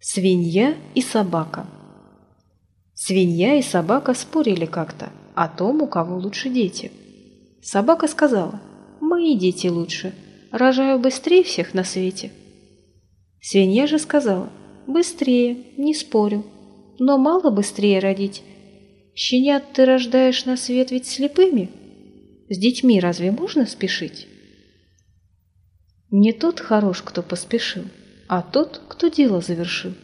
Свинья и собака. Свинья и собака спорили как-то о том, у кого лучше дети. Собака сказала: «Мои дети лучше, рожаю быстрее всех на свете». Свинья же сказала: «Быстрее, не спорю, но мало быстрее родить. Щенят ты рождаешь на свет ведь слепыми. С детьми разве можно спешить?» Не тот хорош, кто поспешил, а тот, кто дело завершил.